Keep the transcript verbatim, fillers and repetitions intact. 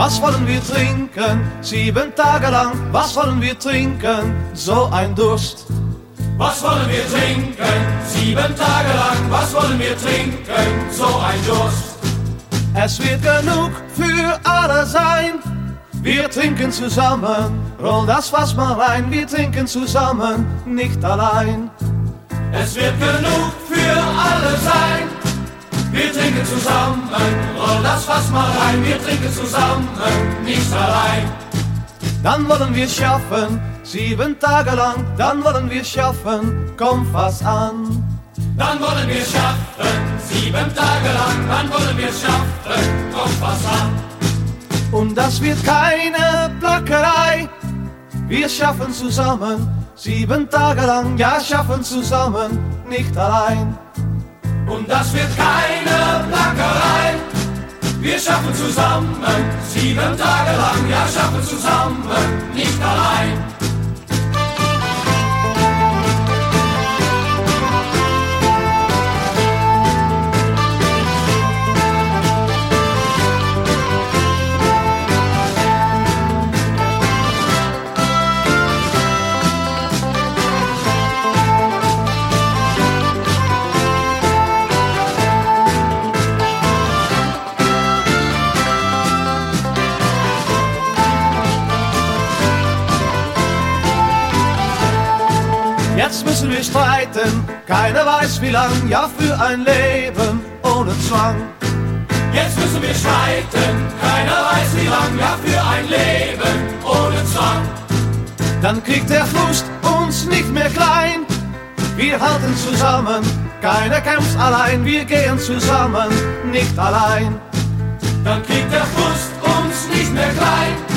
Was wollen wir trinken? Sieben Tage lang, was wollen wir trinken? So ein Durst. Was wollen wir trinken? Sieben Tage lang, was wollen wir trinken? So ein Durst. Es wird genug für alle sein. Wir trinken zusammen, roll das Fass mal rein. Wir trinken zusammen, nicht allein. Es wird genug für alle sein. Wir trinken zusammen, roll das Fass mal rein. Wir trinken zusammen, nicht allein. Dann wollen wir schaffen, sieben Tage lang. Dann wollen wir schaffen, komm Fass an. Dann wollen wir schaffen, sieben Tage lang. Dann wollen wir schaffen, komm Fass an. Und das wird keine Plackerei. Wir schaffen zusammen, sieben Tage lang. Ja, schaffen zusammen, nicht allein. Und das wird keine Plackerei. Wir schaffen zusammen, sieben Tage lang. Ja, schaffen zusammen, nicht allein. Jetzt müssen wir streiten, keiner weiß wie lang, ja für ein Leben ohne Zwang. Jetzt müssen wir streiten, keiner weiß wie lang, ja für ein Leben ohne Zwang. Dann kriegt der Frust uns nicht mehr klein, wir halten zusammen, keiner kämpft allein, wir gehen zusammen, nicht allein. Dann kriegt der Frust uns nicht mehr klein.